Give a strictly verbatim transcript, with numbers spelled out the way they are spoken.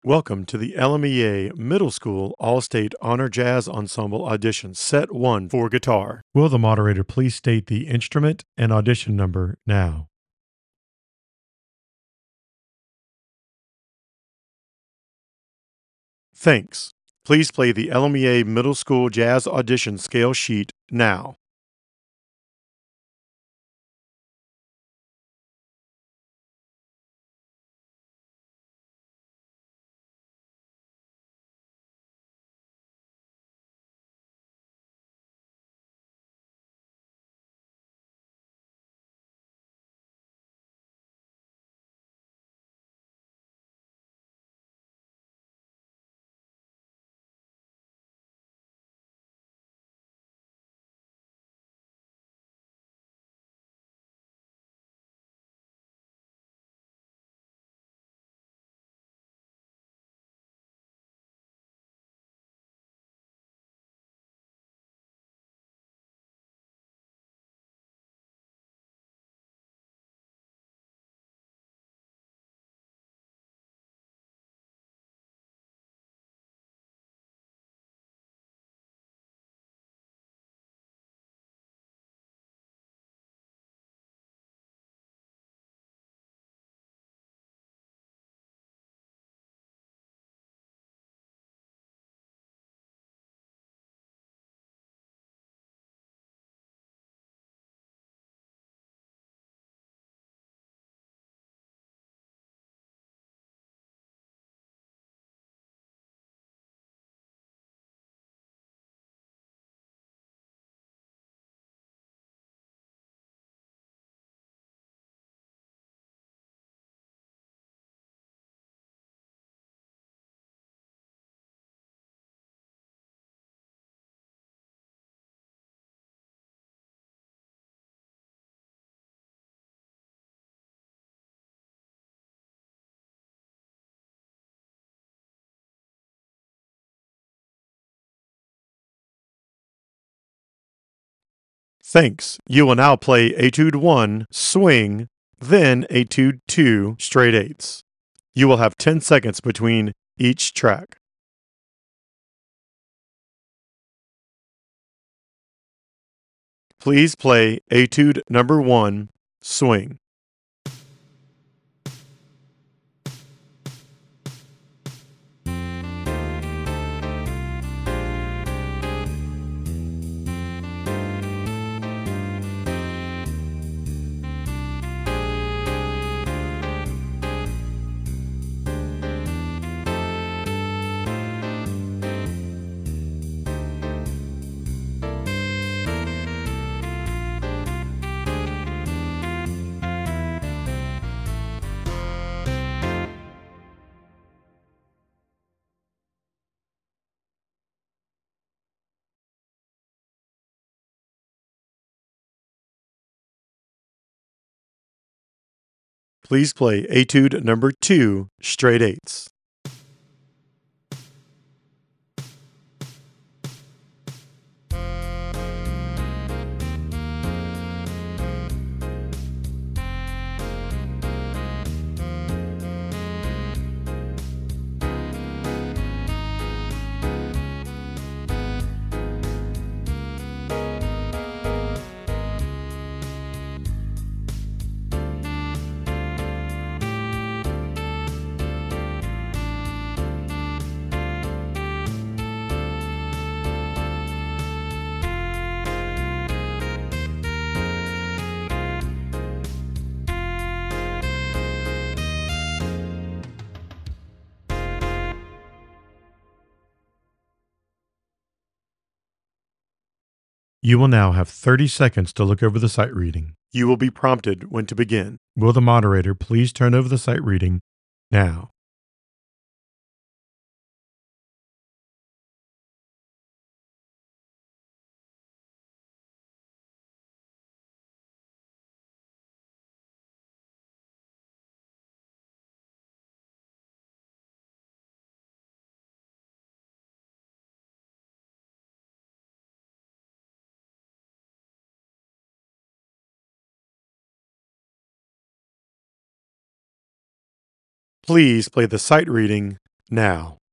Welcome to the L M E A Middle School All-State Honor Jazz Ensemble Audition Set one for guitar. Will the moderator please state the instrument and audition number now? Thanks. Please play the L M E A Middle School Jazz Audition Scale Sheet now. Thanks. You will now play Etude one, Swing, then Etude two, Straight Eights. You will have ten seconds between each track. Please play Etude number one, Swing. Please play Etude number two, Straight Eights. You will now have thirty seconds to look over the sight reading. You will be prompted when to begin. Will the moderator please turn over the sight reading now? Please play the sight reading now.